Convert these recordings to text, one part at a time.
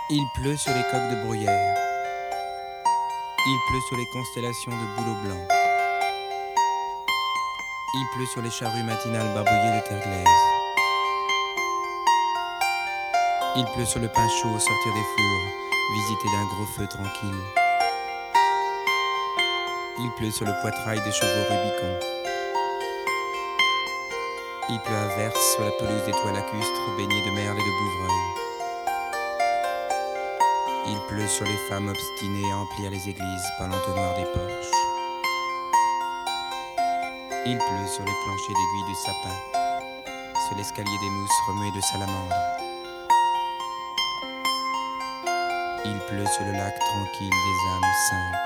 Il pleut sur les coques de bruyère. Il pleut sur les constellations de bouleaux blancs. Il pleut sur les charrues matinales barbouillées de terre glaise. Il pleut sur le pain chaud au sortir des fours, visité d'un gros feu tranquille. Il pleut sur le poitrail des chevaux Rubicon. Il pleut à verse sur la pelouse des toits lacustres baignée de merle et de bouvreuil. Il pleut sur les femmes obstinées à emplir les églises par l'entonnoir des porches. Il pleut sur les planchers d'aiguilles de sapin, sur l'escalier des mousses remuées de salamandres. Il pleut sur le lac tranquille des âmes simples.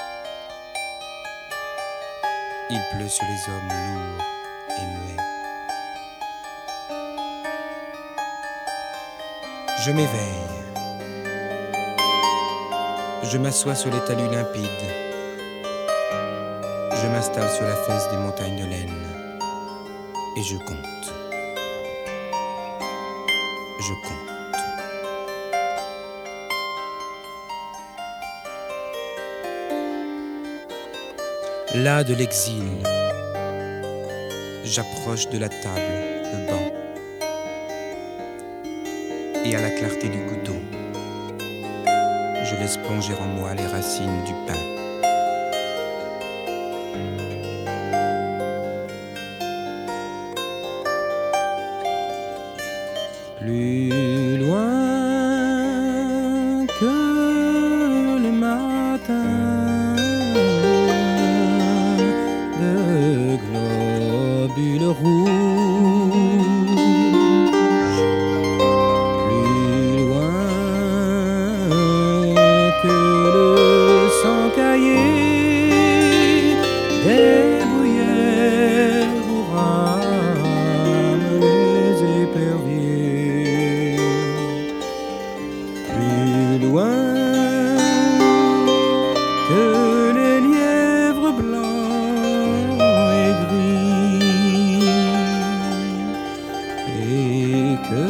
Il pleut sur les hommes lourds et muets. Je m'éveille. Je m'assois sur les talus limpides. Je m'installe sur la fesse des montagnes de laine. Et je compte. Je compte. Là de l'exil, j'approche de la table, le banc. Et à la clarté du couteau, je laisse plonger en moi les racines du pain. Plus loin que le matin de globules rouges, plus loin que le sang caillé des bruyères où rament les éperviers, plus loin que les lièvres blancs et gris, et que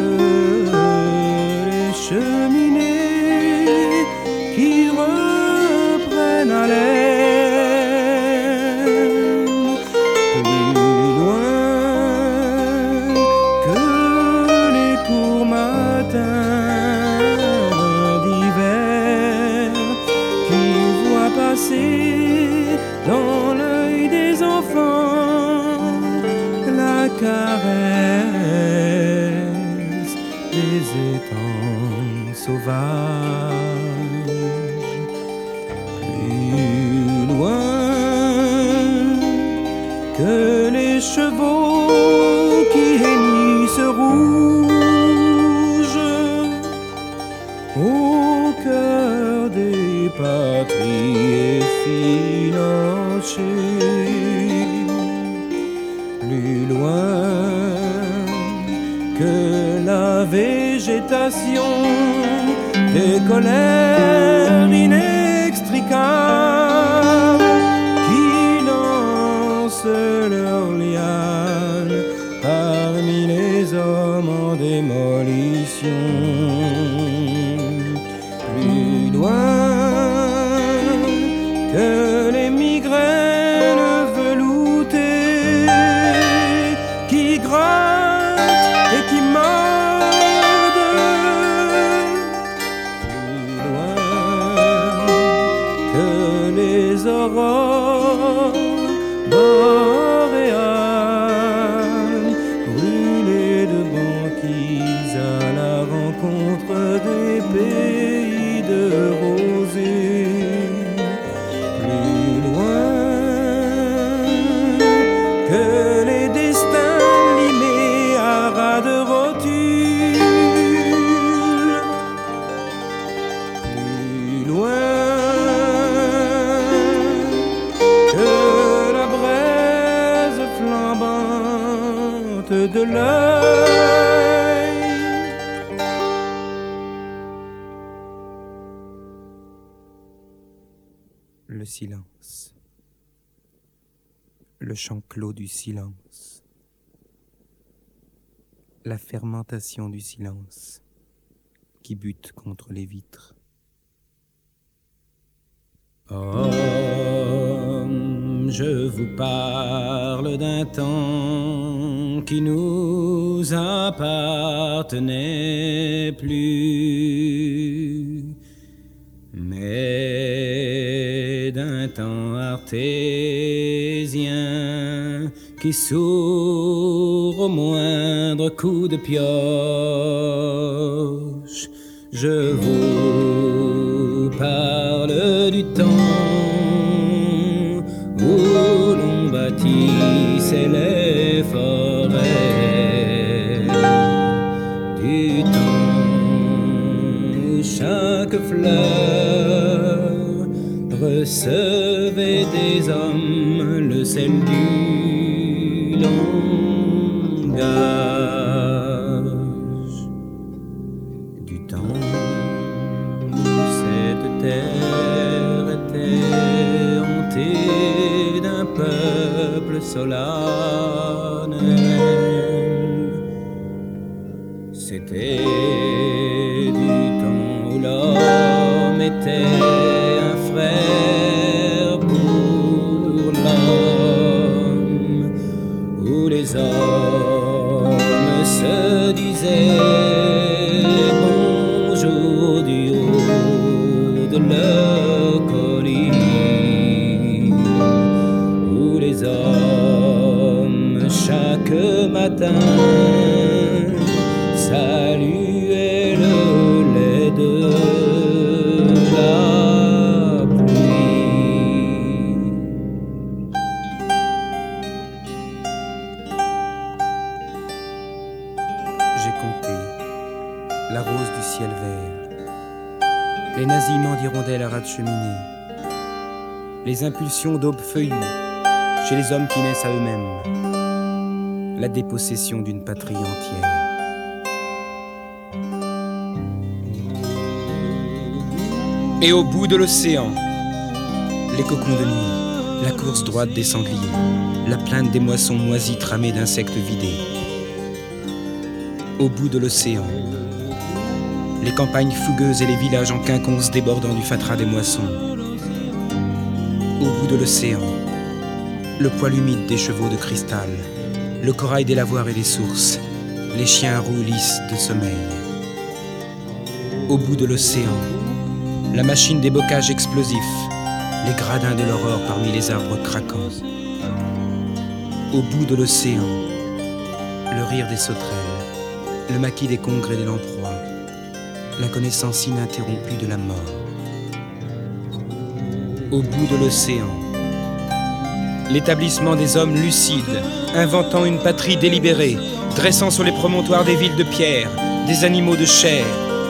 les cheminées qui reprennent haleine, plus loin que les courts matins d'hiver qui voient passer dans l'œil des enfants la caresse des étangs sauvages, plus loin que les chevaux qui hennissent rouges au cœur des patries effilochées, plus loin que la végétation des colères inextricables qui lancent leurs lianes parmi les hommes en démolition, plus loin que les migraines veloutées qui grattent et qui mordent, plus loin que les aurores boréales brûlées de banquises à la rencontre des pays de rosée, plus loin que les destins limés à ras de rotules, plus loin que la braise flambante de l'œil. Le silence, le chant clos du silence, la fermentation du silence, qui butent contre les vitres. Homme, je vous parle d'un temps qui nous appartenait plus, mais d'un temps artésien qui sourd au moindre coup de pioche. Je vous parle du temps où l'on bâtissait les forêts, du temps où chaque fleur recevait des hommes le sel du langage, du temps où cette terre était hantée d'un peuple solennel. C'était du temps où l'homme était un frère pour l'homme, où les hommes se disaient bonjour du haut de leur colline, où les hommes chaque matin saluaient le lait de la pluie. J'ai compté la rose du ciel vert, les nasillements d'hirondelles à ras de cheminée, les impulsions d'aube feuillue chez les hommes qui naissent à eux-mêmes, la dépossession d'une patrie entière. Et au bout de l'océan, les cocons de nuit, la course droite des sangliers, la plainte des moissons moisies tramées d'insectes vidés. Au bout de l'océan, les campagnes fougueuses et les villages en quinconce débordant du fatras des moissons. Au bout de l'océan, le poil humide des chevaux de cristal, le corail des lavoirs et des sources, les chiens à roues lisses de sommeil. Au bout de l'océan, la machine des bocages explosifs, les gradins de l'aurore parmi les arbres craquants. Au bout de l'océan, le rire des sauterelles, le maquis des congres et des lamproies, la connaissance ininterrompue de la mort. Au bout de l'océan, l'établissement des hommes lucides, inventant une patrie délibérée, dressant sur les promontoires des villes de pierre, des animaux de chair.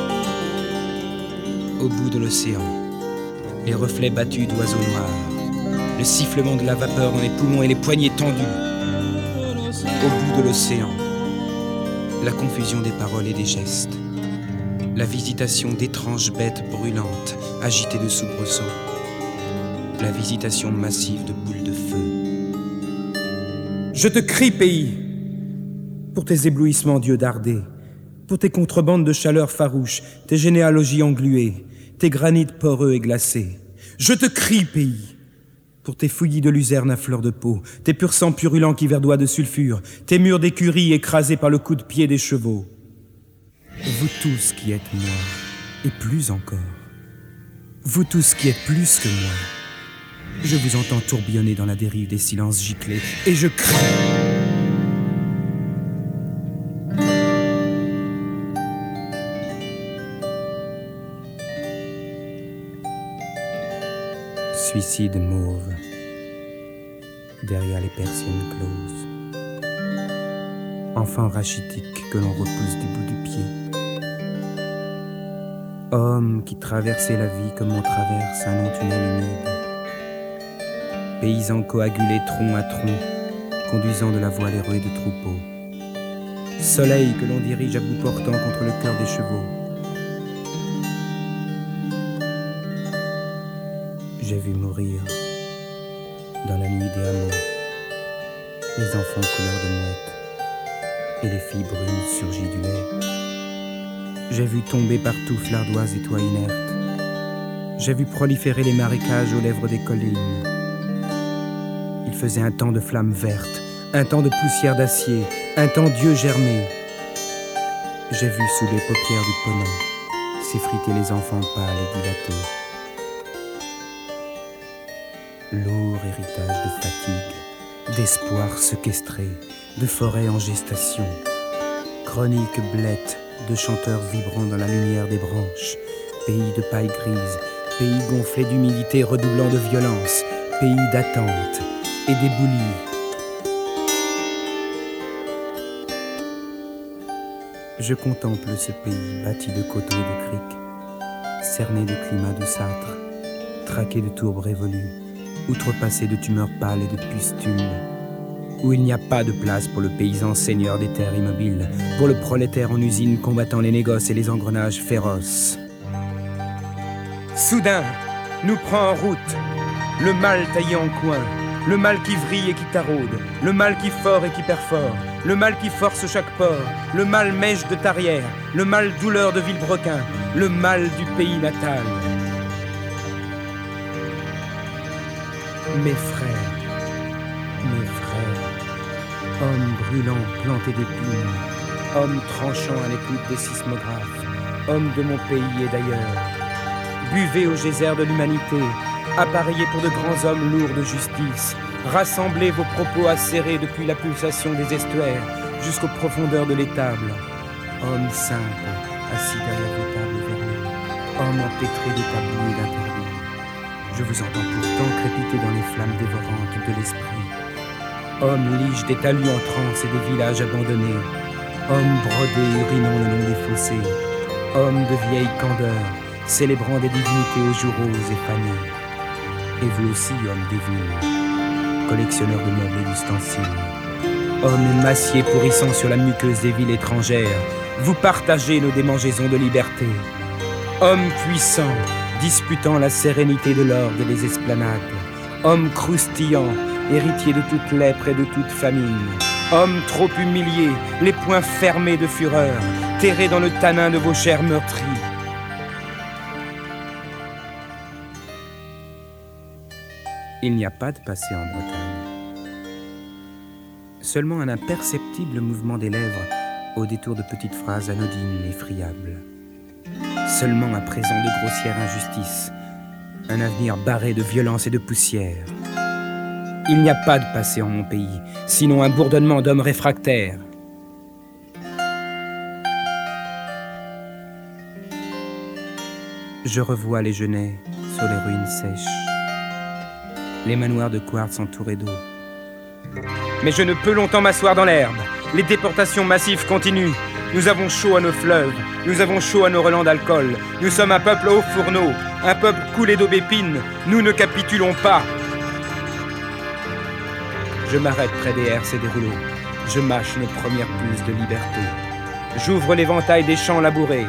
Au bout de l'océan, les reflets battus d'oiseaux noirs, le sifflement de la vapeur dans les poumons et les poignets tendus. Au bout de l'océan, la confusion des paroles et des gestes, la visitation d'étranges bêtes brûlantes agitées de soubresauts, la visitation massive de boules de feu. Je te crie, pays, pour tes éblouissements d'yeux dardés, pour tes contrebandes de chaleur farouche, tes généalogies engluées, tes granites poreux et glacés. Je te crie, pays, pour tes fouillis de luzerne à fleur de peau, tes pur sang purulents qui verdoient de sulfure, tes murs d'écurie écrasés par le coup de pied des chevaux. Vous tous qui êtes moi, et plus encore, vous tous qui êtes plus que moi, je vous entends tourbillonner dans la dérive des silences giclés, et je crie. Suicide mauve, derrière les persiennes closes. Enfant rachitique que l'on repousse du bout du pied. Homme qui traversait la vie comme on traverse un long tunnel humide. Paysans coagulés tronc à tronc, conduisant de la voile érouée de troupeaux. Soleil que l'on dirige à bout portant contre le cœur des chevaux. J'ai vu mourir, dans la nuit des hameaux, les enfants couleur de mouette et les filles brunes surgies du lait. J'ai vu tomber partout flardoise et toits inertes. J'ai vu proliférer les marécages aux lèvres des collines. Il faisait un temps de flammes vertes, un temps de poussière d'acier, un temps Dieu germé. J'ai vu sous les paupières du ponant s'effriter les enfants pâles et dilatés. Lourd héritage de fatigue, d'espoir séquestré, de forêts en gestation. Chronique blette de chanteurs vibrant dans la lumière des branches. Pays de paille grise, pays gonflé d'humidité redoublant de violence, pays d'attente et d'éboulis. Je contemple ce pays bâti de coteaux et de criques, cerné de climats douceâtres, traqué de tourbes révolues, outrepassé de tumeurs pâles et de pustules, où il n'y a pas de place pour le paysan seigneur des terres immobiles, pour le prolétaire en usine combattant les négoces et les engrenages féroces. Soudain, nous prend en route le mal taillé en coin, le mal qui vrille et qui taraude, le mal qui fort et qui perfore, le mal qui force chaque port, le mal mèche de tarière, le mal douleur de Villebrequin, le mal du pays natal. Mes frères, hommes brûlants plantés d'épines, hommes tranchants à l'écoute des sismographes, hommes de mon pays et d'ailleurs, buvez au geyser de l'humanité, appareillés pour de grands hommes lourds de justice, rassemblez vos propos acérés depuis la pulsation des estuaires jusqu'aux profondeurs de l'étable. Hommes simples, assis derrière vos tables vernies, hommes empêtrés de tabous et d'interdits. Je vous entends pourtant crépiter dans les flammes dévorantes de l'esprit. Hommes liges des talus en transe et des villages abandonnés, hommes brodés urinant le long des fossés, hommes de vieille candeur, célébrant des divinités aux joues roses et fanées. Et vous aussi, hommes dévoués, collectionneurs de meubles et d'ustensiles, hommes émaciés pourrissant sur la muqueuse des villes étrangères, vous partagez nos démangeaisons de liberté. Hommes puissants, disputant la sérénité de l'orgue et des esplanades, hommes croustillants, héritiers de toute lèpre et de toute famine, hommes trop humiliés, les poings fermés de fureur, terrés dans le tanin de vos chairs meurtries. Il n'y a pas de passé en Bretagne. Seulement un imperceptible mouvement des lèvres au détour de petites phrases anodines et friables. Seulement un présent de grossière injustice, un avenir barré de violence et de poussière. Il n'y a pas de passé en mon pays, sinon un bourdonnement d'hommes réfractaires. Je revois les genêts sur les ruines sèches, les manoirs de quartz entourés d'eau. Mais je ne peux longtemps m'asseoir dans l'herbe. Les déportations massives continuent. Nous avons chaud à nos fleuves, nous avons chaud à nos relents d'alcool. Nous sommes un peuple au fourneau, un peuple coulé d'aubépine. Nous ne capitulons pas. Je m'arrête près des herses et des rouleaux. Je mâche nos premières pousses de liberté. J'ouvre l'éventail des champs labourés.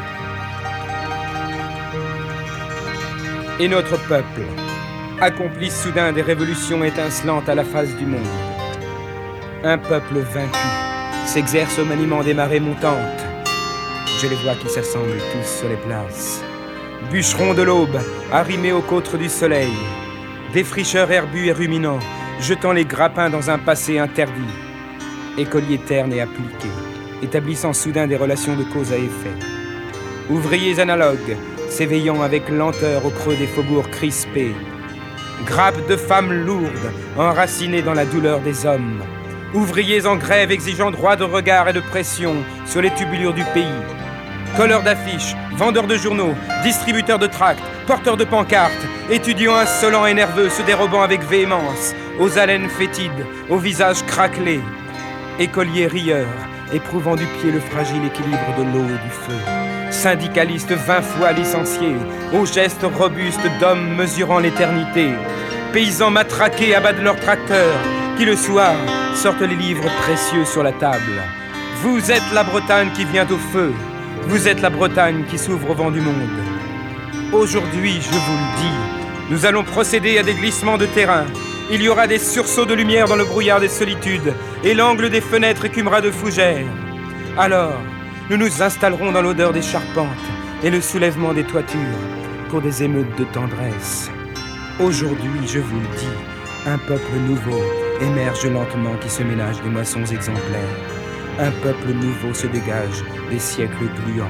Et notre peuple accomplit soudain des révolutions étincelantes à la face du monde. Un peuple vaincu s'exerce au maniement des marées montantes. Je les vois qui s'assemblent tous sur les places. Bûcherons de l'aube, arrimés aux côtres du soleil. Défricheurs herbus et ruminants, jetant les grappins dans un passé interdit. Écoliers ternes et appliqués, établissant soudain des relations de cause à effet. Ouvriers analogues, s'éveillant avec lenteur au creux des faubourgs crispés. Grappes de femmes lourdes, enracinées dans la douleur des hommes. Ouvriers en grève exigeant droit de regard et de pression sur les tubulures du pays. Colleurs d'affiches, vendeurs de journaux, distributeurs de tracts, porteurs de pancartes, étudiants insolents et nerveux se dérobant avec véhémence, aux haleines fétides, aux visages craquelés. Écoliers rieurs, éprouvant du pied le fragile équilibre de l'eau et du feu. Syndicalistes 20 fois licenciés, aux gestes robustes d'hommes mesurant l'éternité. Paysans matraqués abattent leurs tracteurs, qui le soir sortent les livres précieux sur la table. Vous êtes la Bretagne qui vient au feu. Vous êtes la Bretagne qui s'ouvre au vent du monde. Aujourd'hui, je vous le dis, nous allons procéder à des glissements de terrain. Il y aura des sursauts de lumière dans le brouillard des solitudes, et l'angle des fenêtres écumera de fougères. Alors, Nous nous installerons dans l'odeur des charpentes et le soulèvement des toitures pour des émeutes de tendresse. Aujourd'hui, je vous le dis, un peuple nouveau émerge lentement qui se ménage des moissons exemplaires. Un peuple nouveau se dégage des siècles gluants.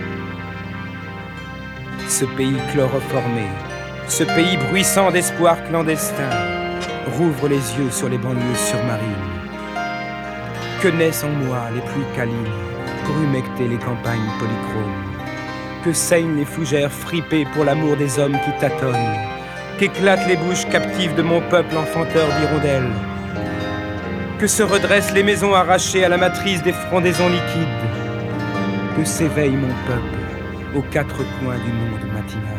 Ce pays chloroformé, ce pays bruissant d'espoir clandestin, rouvre les yeux sur les banlieues surmarines. Que naissent en moi les pluies câlines pour humecter les campagnes polychromes. Que saignent les fougères fripées pour l'amour des hommes qui tâtonnent. Qu'éclatent les bouches captives de mon peuple enfanteur d'hirondelles. Que se redressent les maisons arrachées à la matrice des frondaisons liquides. Que s'éveille mon peuple aux quatre coins du monde matinal.